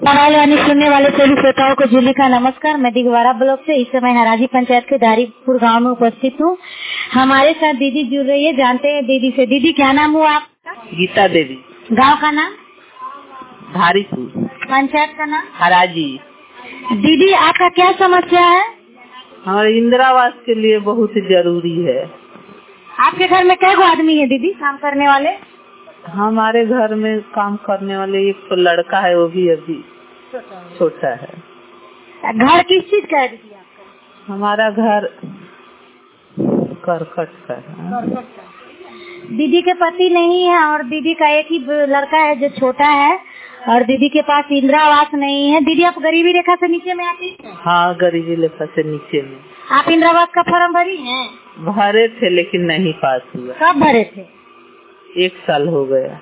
Mobile वाणी सुनने वाले सभी श्रोताओं को जूली का नमस्कार। मैं दिगवारा ब्लॉक से इस समय हराजी पंचायत के दारीपुर गांव में उपस्थित हूँ। हमारे साथ दीदी जुड़ रही है, जानते हैं दीदी से। दीदी क्या नाम हुआ आपका? गीता देवी। गांव का नाम? धारीपुर। पंचायत का नाम? हराजी। दीदी आपका क्या समस्या है? हमारे इंदिरा आवास के लिए बहुत जरूरी है। आपके घर में कै गो आदमी है दीदी काम करने वाले? हमारे घर में काम करने वाले एक तो लड़का है, वो भी अभी छोटा है। घर किस चीज का है दीदी आपका? हमारा घर करकट का है। दीदी के पति नहीं है और दीदी का एक ही लड़का है जो छोटा है और दीदी के पास इंदिरा आवास नहीं है। दीदी आप गरीबी रेखा से नीचे में आती हैं? हाँ, गरीबी रेखा से नीचे में। आप इंदिरा आवास का फॉर्म भरी हैं? भरे थे लेकिन नहीं पास हुआ। कब भरे थे? 1 साल हो गया।